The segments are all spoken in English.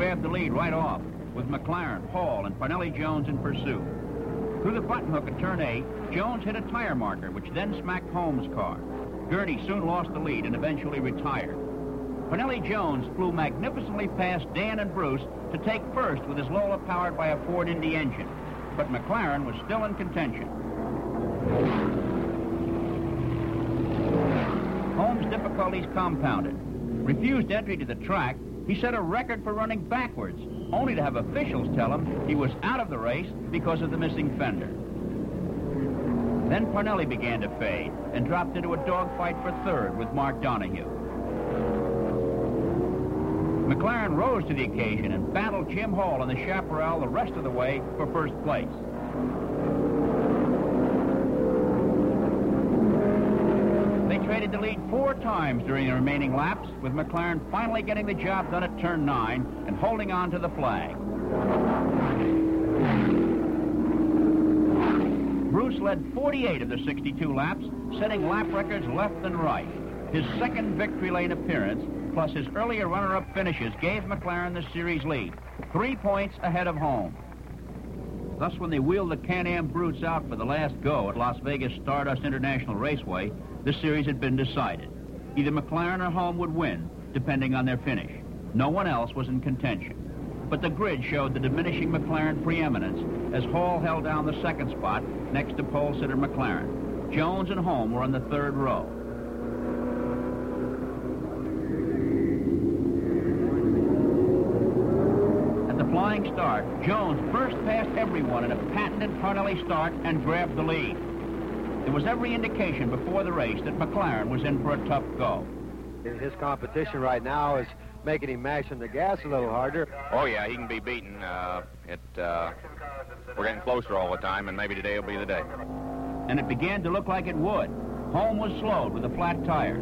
grabbed the lead right off, with McLaren, Hall, and Parnelli Jones in pursuit. Through the button hook at turn 8, Jones hit a tire marker, which then smacked Holmes' car. Gurney soon lost the lead and eventually retired. Parnelli Jones flew magnificently past Dan and Bruce to take first with his Lola powered by a Ford Indy engine, but McLaren was still in contention. Holmes' difficulties compounded. Refused entry to the track, he set a record for running backwards, only to have officials tell him he was out of the race because of the missing fender. Then Parnelli began to fade and dropped into a dogfight for third with Mark Donohue. McLaren rose to the occasion and battled Jim Hall and the Chaparral the rest of the way for first place. They traded the lead 4 times during the remaining laps, with McLaren finally getting the job done at turn 9 and holding on to the flag. Bruce led 48 of the 62 laps, setting lap records left and right. His second victory lane appearance, plus his earlier runner-up finishes, gave McLaren the series lead, 3 points ahead of Holmes. Thus, when they wheeled the Can-Am Brutes out for the last go at Las Vegas Stardust International Raceway, the series had been decided. Either McLaren or Holmes would win, depending on their finish. No one else was in contention. But the grid showed the diminishing McLaren preeminence as Hall held down the second spot next to pole-sitter McLaren. Jones and Holmes were on the third row. At the flying start, Jones burst past everyone in a patented Parnelli start and grabbed the lead. There was every indication before the race that McLaren was in for a tough go. His competition right now is making him mash on the gas a little harder. Oh, yeah, he can be beaten. We're getting closer all the time, and maybe today will be the day. And it began to look like it would. Holmes was slowed with a flat tire.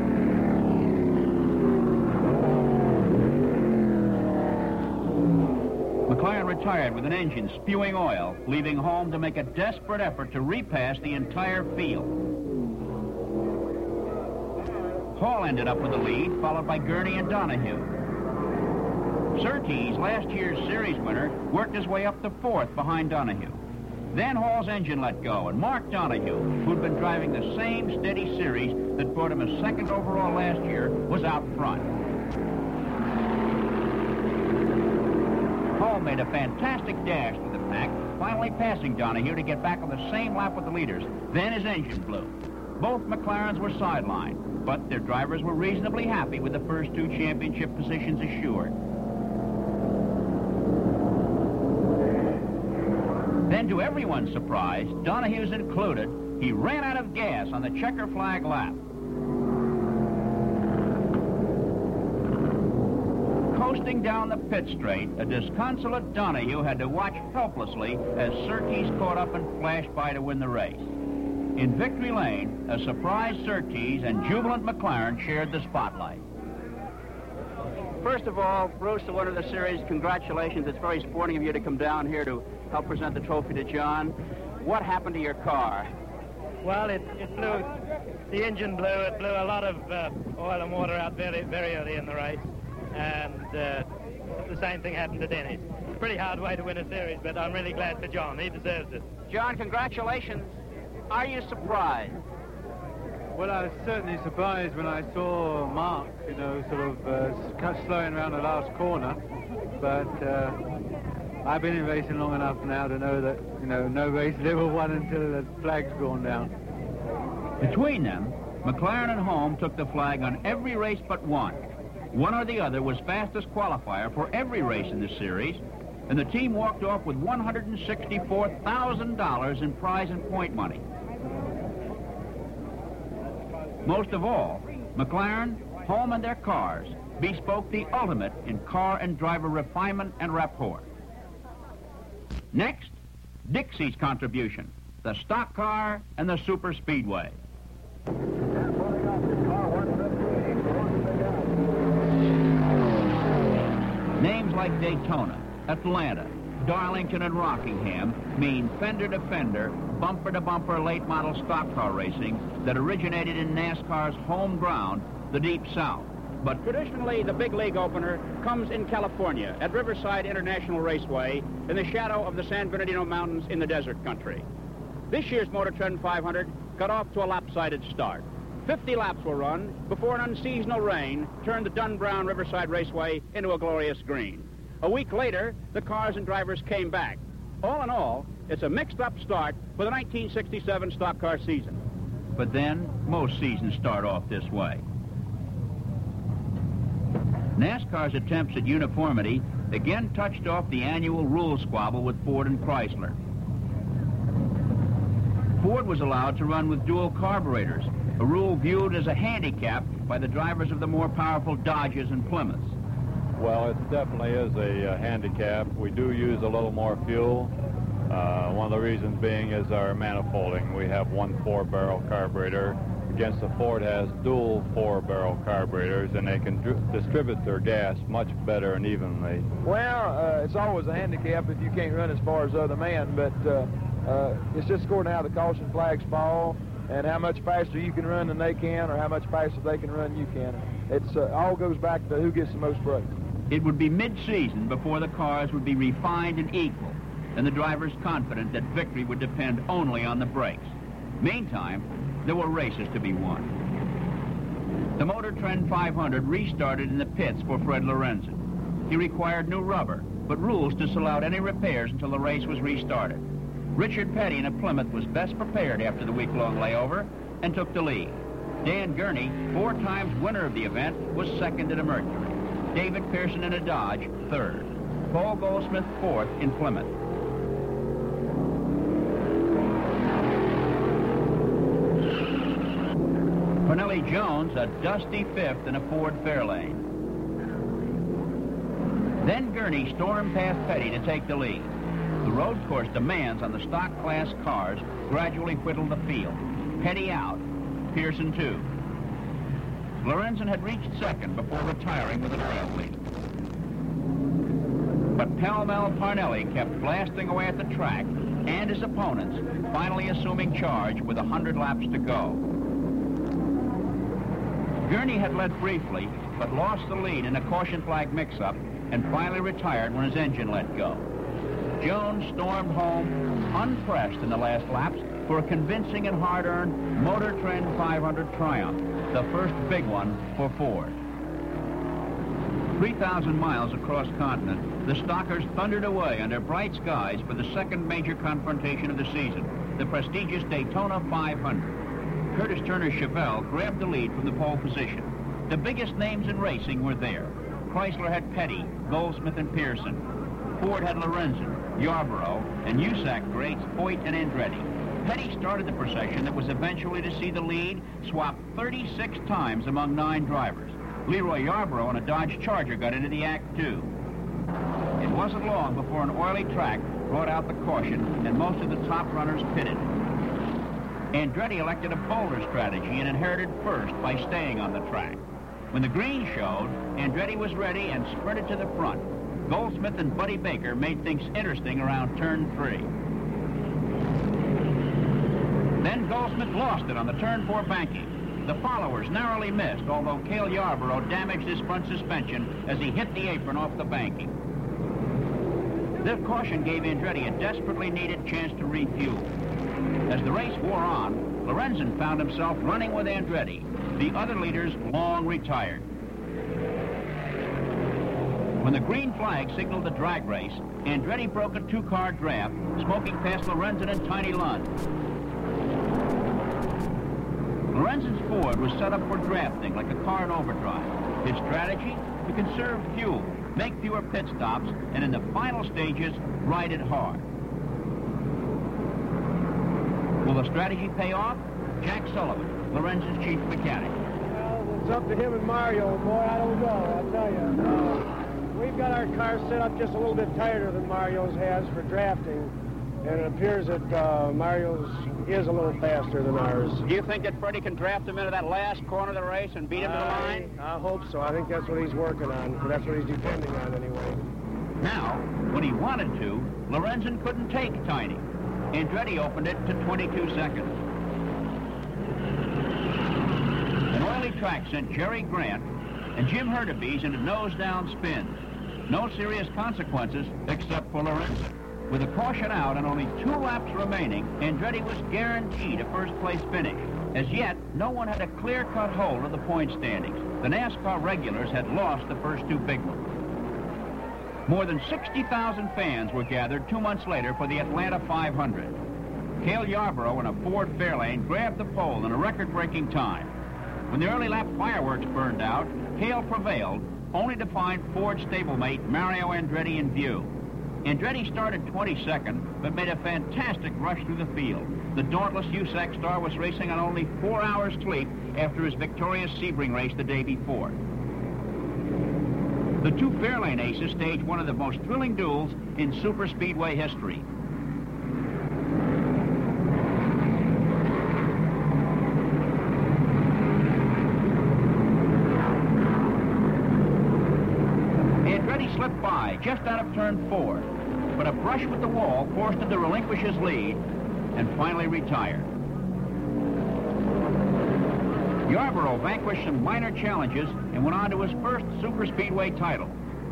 McLaren retired with an engine spewing oil, leaving Holmes to make a desperate effort to repass the entire field. Hall ended up with the lead, followed by Gurney and Donohue. Surtees, last year's series winner, worked his way up to 4th behind Donohue. Then Hall's engine let go, and Mark Donohue, who'd been driving the same steady series that brought him a 2nd overall last year, was out front. Hall made a fantastic dash through the pack, finally passing Donohue to get back on the same lap with the leaders. Then his engine blew. Both McLarens were sidelined, but their drivers were reasonably happy with the first 2 championship positions assured. Then, to everyone's surprise, Donohue's included, he ran out of gas on the checker flag lap. Coasting down the pit straight, a disconsolate Donohue had to watch helplessly as Surtees caught up and flashed by to win the race. In victory lane, a surprised Surtees and jubilant McLaren shared the spotlight. First of all, Bruce, the winner of the series, congratulations. It's very sporting of you to come down here to help present the trophy to John. What happened to your car? Well, it blew. The engine blew. It blew a lot of oil and water out very, very early in the race. And the same thing happened to Dennis. Pretty hard way to win a series, but I'm really glad for John. He deserves it. John, congratulations. Are you surprised? Well, I was certainly surprised when I saw Mark, sort of slowing around the last corner. But I've been in racing long enough now to know that, no race is ever won until the flag's gone down. Between them, McLaren and Holmes took the flag on every race but one. One or the other was fastest qualifier for every race in the series, and the team walked off with $164,000 in prize and point money. Most of all, McLaren, Holmes, and their cars bespoke the ultimate in car and driver refinement and rapport. Next, Dixie's contribution, the stock car and the super speedway. Names like Daytona, Atlanta, Darlington, and Rockingham mean fender-to-fender, bumper-to-bumper late model stock car racing that originated in NASCAR's home ground, the Deep South. But traditionally, the big league opener comes in California at Riverside International Raceway in the shadow of the San Bernardino Mountains in the desert country. This year's Motor Trend 500 got off to a lopsided start. 50 laps were run before an unseasonal rain turned the Dun Brown Riverside Raceway into a glorious green. A week later, the cars and drivers came back. All in all, it's a mixed-up start for the 1967 stock car season. But then, most seasons start off this way. NASCAR's attempts at uniformity again touched off the annual rule squabble with Ford and Chrysler. Ford was allowed to run with dual carburetors, a rule viewed as a handicap by the drivers of the more powerful Dodges and Plymouths. Well, it definitely is a handicap. We do use a little more fuel. One of the reasons being is our manifolding. We have one 4-barrel carburetor. Against the Ford has dual 4-barrel carburetors, and they can distribute their gas much better and evenly. Well, it's always a handicap if you can't run as far as the other man, but it's just according to how the caution flags fall and how much faster you can run than they can or how much faster they can run you can. It's all goes back to who gets the most brakes. It would be mid-season before the cars would be refined and equal, and the drivers confident that victory would depend only on the brakes. Meantime, there were races to be won. The Motor Trend 500 restarted in the pits for Fred Lorenzen. He required new rubber, but rules disallowed any repairs until the race was restarted. Richard Petty in a Plymouth was best prepared after the week-long layover and took the lead. Dan Gurney, 4 times winner of the event, was second in a Mercury. David Pearson in a Dodge, third. Paul Goldsmith, fourth in Plymouth. Cornelli Jones, a dusty fifth in a Ford Fairlane. Then Gurney stormed past Petty to take the lead. The road course demands on the stock class cars gradually whittled the field. Petty out, Pearson two. Lorenzen had reached second before retiring with an oil lead. But pell-mell Parnelli kept blasting away at the track and his opponents, finally assuming charge with 100 laps to go. Gurney had led briefly, but lost the lead in a caution flag mix-up and finally retired when his engine let go. Jones stormed home unpressed in the last laps for a convincing and hard-earned Motor Trend 500 triumph, the first big one for Ford. 3,000 miles across continent, the Stockers thundered away under bright skies for the second major confrontation of the season, the prestigious Daytona 500. Curtis Turner Chevelle grabbed the lead from the pole position. The biggest names in racing were there. Chrysler had Petty, Goldsmith, and Pearson. Ford had Lorenzen, Yarborough, and USAC greats Hoyt and Andretti. Petty started the procession that was eventually to see the lead swap 36 times among 9 drivers. Leroy Yarborough on a Dodge Charger got into the act, too. It wasn't long before an oily track brought out the caution, and most of the top runners pitted. Andretti elected a bolder strategy and inherited first by staying on the track. When the green showed, Andretti was ready and sprinted to the front. Goldsmith and Buddy Baker made things interesting around turn 3. Then Goldsmith lost it on the turn 4 banking. The followers narrowly missed, although Cale Yarborough damaged his front suspension as he hit the apron off the banking. The caution gave Andretti a desperately needed chance to refuel. As the race wore on, Lorenzen found himself running with Andretti. The other leaders long retired. When the green flag signaled the drag race, Andretti broke a 2-car draft, smoking past Lorenzen and Tiny Lund. Lorenzen's Ford was set up for drafting like a car in overdrive. His strategy? To conserve fuel, make fewer pit stops, and in the final stages, ride it hard. Will the strategy pay off? Jack Sullivan, Lorenzen's chief mechanic. Well, it's up to him and Mario, boy, I don't know, I'll tell you. We've got our car set up just a little bit tighter than Mario's has for drafting, and it appears that Mario's is a little faster than ours. Do you think that Freddie can draft him into that last corner of the race and beat him to the line? I hope so. I think that's what he's working on. That's what he's depending on anyway. Now, when he wanted to, Lorenzen couldn't take Tiny. Andretti opened it to 22 seconds. An oily track sent Jerry Grant and Jim Hurtubise into nose-down spins. No serious consequences except for Lorenzen. With a caution out and only 2 laps remaining, Andretti was guaranteed a first-place finish. As yet, no one had a clear-cut hold of the point standings. The NASCAR regulars had lost the first 2 big ones. More than 60,000 fans were gathered 2 months later for the Atlanta 500. Cale Yarborough in a Ford Fairlane grabbed the pole in a record-breaking time. When the early lap fireworks burned out, Cale prevailed, only to find Ford stablemate Mario Andretti in view. Andretti started 22nd, but made a fantastic rush through the field. The dauntless USAC star was racing on only 4 hours sleep after his victorious Sebring race the day before. The 2 Fairlane aces staged one of the most thrilling duels in superspeedway history. Andretti slipped by just out of turn 4, but a brush with the wall forced him to relinquish his lead and finally retired. Yarborough vanquished some minor challenges and went on to his first superspeedway title.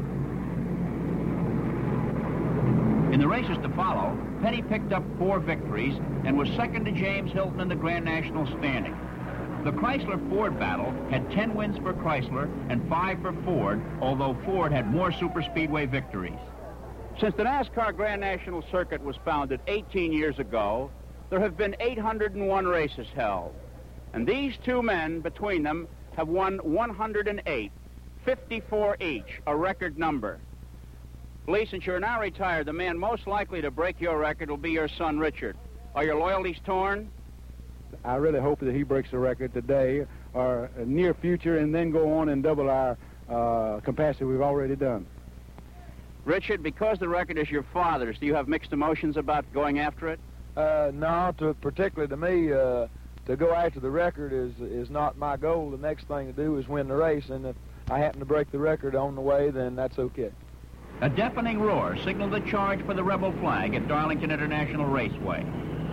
In the races to follow, Petty picked up 4 victories and was second to James Hilton in the Grand National standing. The Chrysler-Ford battle had 10 wins for Chrysler and 5 for Ford, although Ford had more superspeedway victories. Since the NASCAR Grand National Circuit was founded 18 years ago, there have been 801 races held. And these 2 men, between them, have won 108, 54 each, a record number. Lee, since you're now retired, the man most likely to break your record will be your son, Richard. Are your loyalties torn? I really hope that he breaks the record today or near future and then go on and double our capacity we've already done. Richard, because the record is your father's, do you have mixed emotions about going after it? No, particularly to me, to go after the record is not my goal. The next thing to do is win the race, and if I happen to break the record on the way, then that's okay. A deafening roar signaled the charge for the rebel flag at Darlington International Raceway.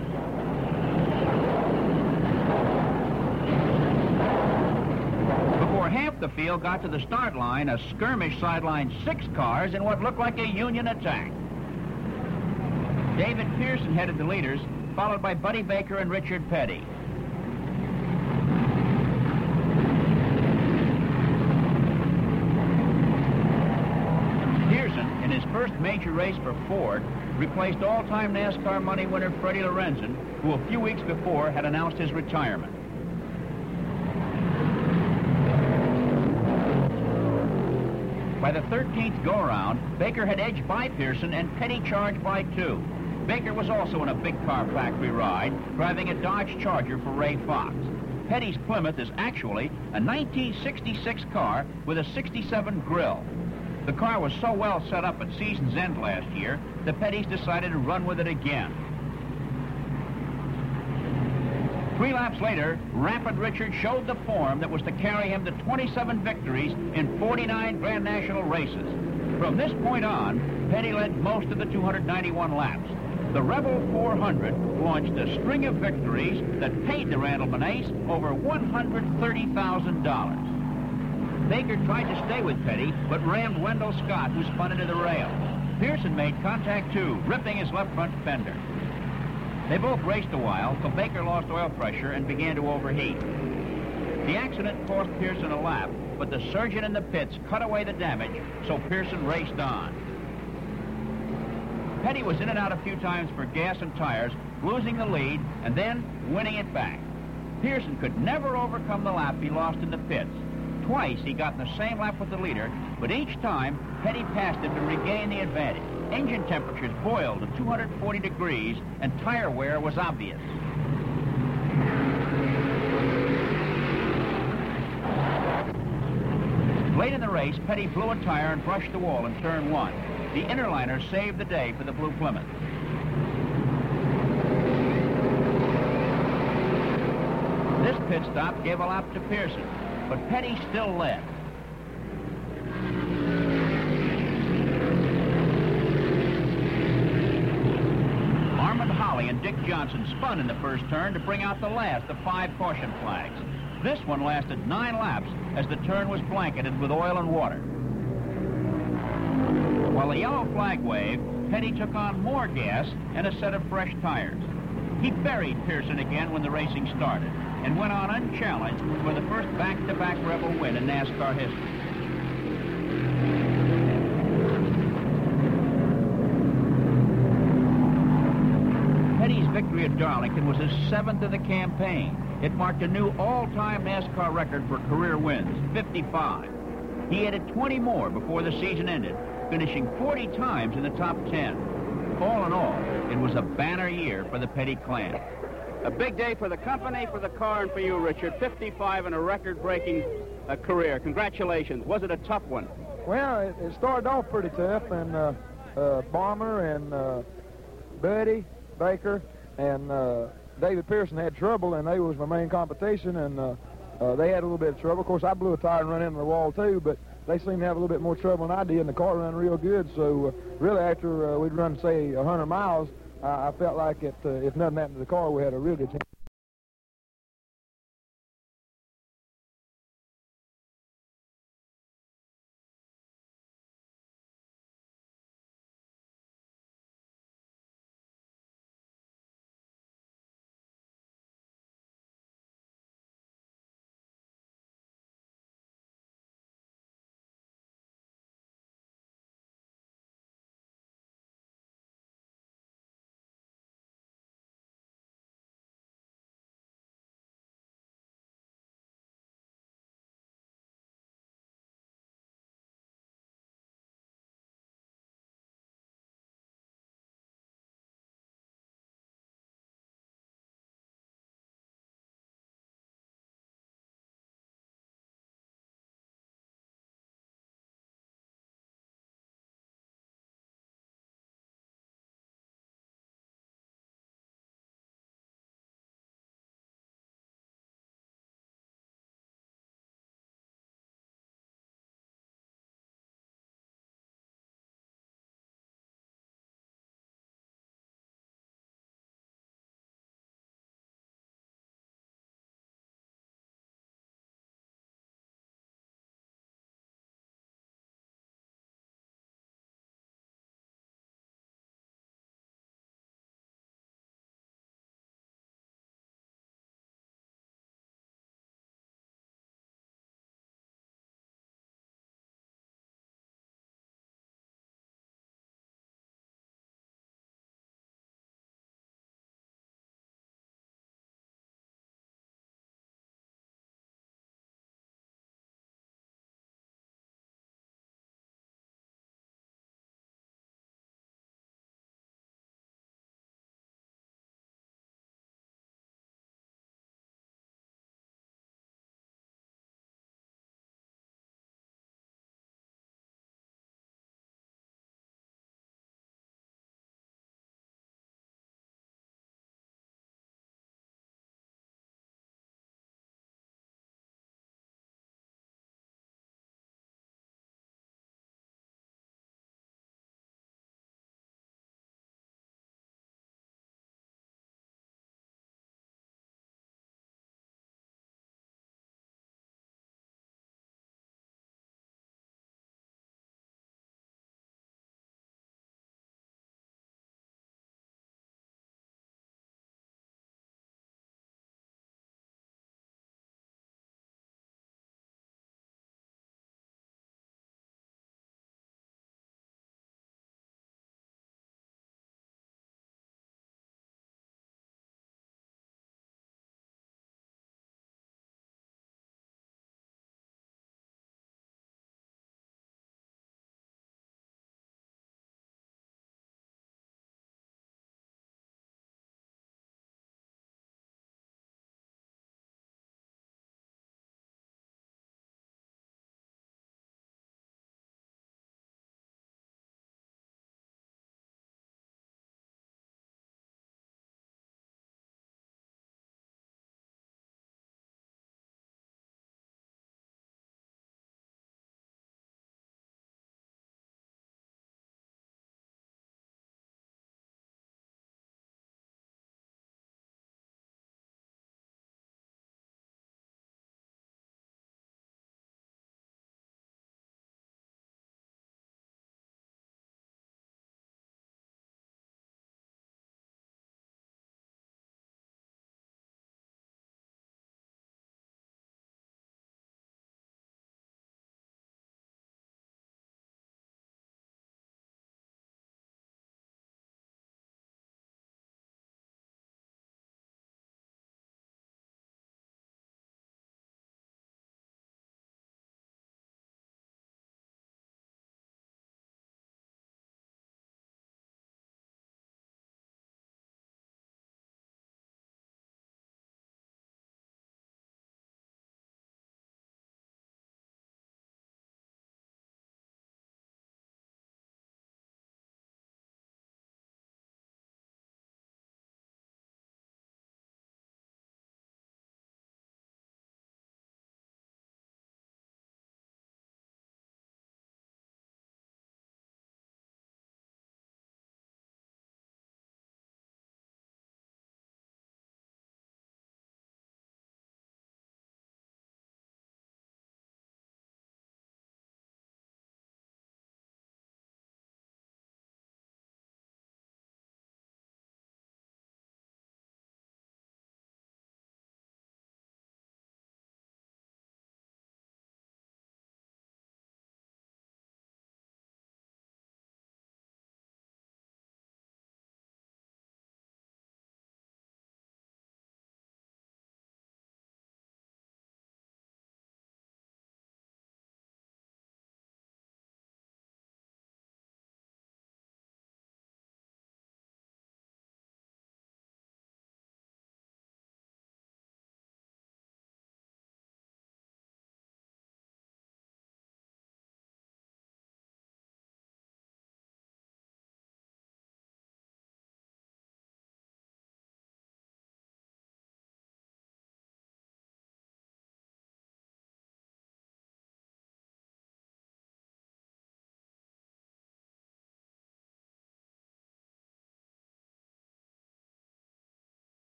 Before half the field got to the start line, a skirmish sidelined 6 cars in what looked like a Union attack. David Pearson headed the leaders, followed by Buddy Baker and Richard Petty. Pearson, in his first major race for Ford, replaced all-time NASCAR money winner Freddie Lorenzen, who a few weeks before had announced his retirement. By the 13th go-around, Baker had edged by Pearson and Petty charged by 2. Baker was also in a big car factory ride, driving a Dodge Charger for Ray Fox. Petty's Plymouth is actually a 1966 car with a 67 grill. The car was so well set up at season's end last year that Petty's decided to run with it again. 3 laps later, Rapid Richard showed the form that was to carry him to 27 victories in 49 Grand National races. From this point on, Petty led most of the 291 laps. The Rebel 400 launched a string of victories that paid the Randall Ace over $130,000. Baker tried to stay with Petty, but rammed Wendell Scott, who spun into the rail. Pearson made contact too, ripping his left front fender. They both raced a while, so Baker lost oil pressure and began to overheat. The accident cost Pearson a lap, but the surgeon in the pits cut away the damage, so Pearson raced on. Petty was in and out a few times for gas and tires, losing the lead and then winning it back. Pearson could never overcome the lap he lost in the pits. Twice he got in the same lap with the leader, but each time Petty passed him to regain the advantage. Engine temperatures boiled to 240 degrees and tire wear was obvious. Late in the race, Petty blew a tire and brushed the wall in turn 1. The innerliner saved the day for the Blue Plymouth. This pit stop gave a lap to Pearson, but Petty still led. Armand Holly and Dick Johnson spun in the first turn to bring out the last of 5 caution flags. This one lasted 9 laps as the turn was blanketed with oil and water. While the yellow flag waved, Petty took on more gas and a set of fresh tires. He buried Pearson again when the racing started and went on unchallenged for the first back-to-back Rebel win in NASCAR history. Petty's victory at Darlington was his 7th of the campaign. It marked a new all-time NASCAR record for career wins, 55. He added 20 more before the season ended, finishing 40 times in the top 10. All in all, it was a banner year for the Petty clan. A big day for the company, for the car, and for you, Richard. 55 in a record-breaking career. Congratulations. Was it a tough one? Well, it started off pretty tough, and Bomber and Buddy Baker and David Pearson had trouble, and they was my main competition, and they had a little bit of trouble. Of course, I blew a tire and run into the wall, too, but they seemed to have a little bit more trouble than I did, and the car ran real good. So really, after we'd run, say, 100 miles, I felt like if nothing happened to the car, we had a real good chance.